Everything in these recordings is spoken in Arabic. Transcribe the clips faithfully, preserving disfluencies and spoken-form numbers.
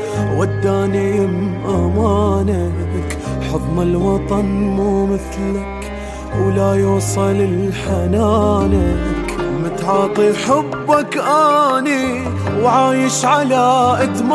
وداني يم أمانك. حضن الوطن مو مثلك ولا يوصل لحنانك. متعاطي حبك آني وعايش على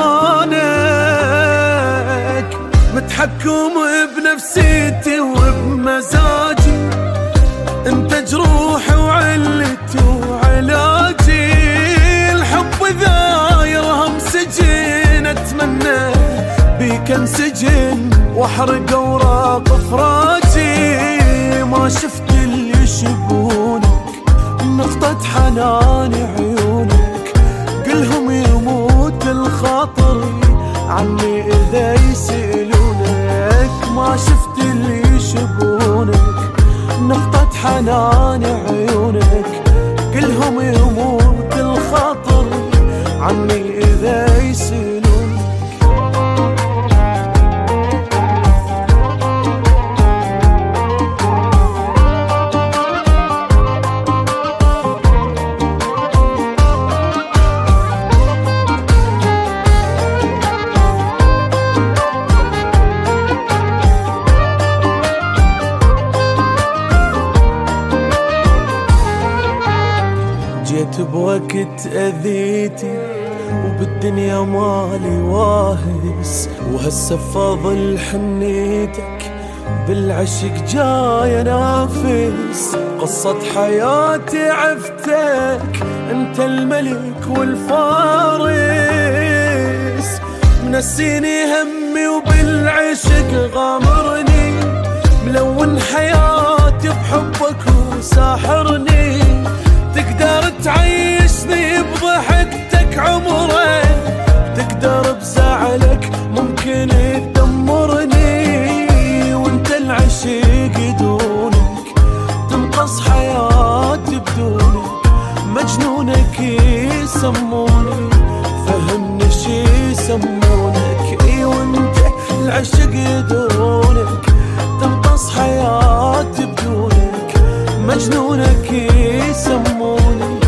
إدمانك. متحكم بنفسيتي وبمزاجي، انت جروحي وعلتي وعلاجي. الحب ذا يرهم سجن، اتمنى بيك انسجن واحرق اوراق افراجي. ما شفت اللي يشبهونك، نقطة حنان عيونك. قلهم يموت الخاطر عني اذا يسألونك. ما شفت اللي يشبهونك، نقطة حنان عيونك. قلهم يموت الخاطر عني اذا يسألونك. جيت بوقت أذيتي وبالدنيا مالي واهس، وهسه فاضل حنيتك بالعشق جاي انافس. قصة حياتي عفتك، انت الملك والفارس. منسيني همي وبالعشق غامرني، ملون حياتي بحبك وساحرني. تقدر تعيشني بضحكتك عمرين، تقدر بزعلك ممكن تدمرني. وانت العشق دونك تنقص حياتي بدونك. مجنونك يسموني، فهمني شي يسمونك. اي وانت العشق دونك تنقص حياتي بدونك. مجنونك يسموني،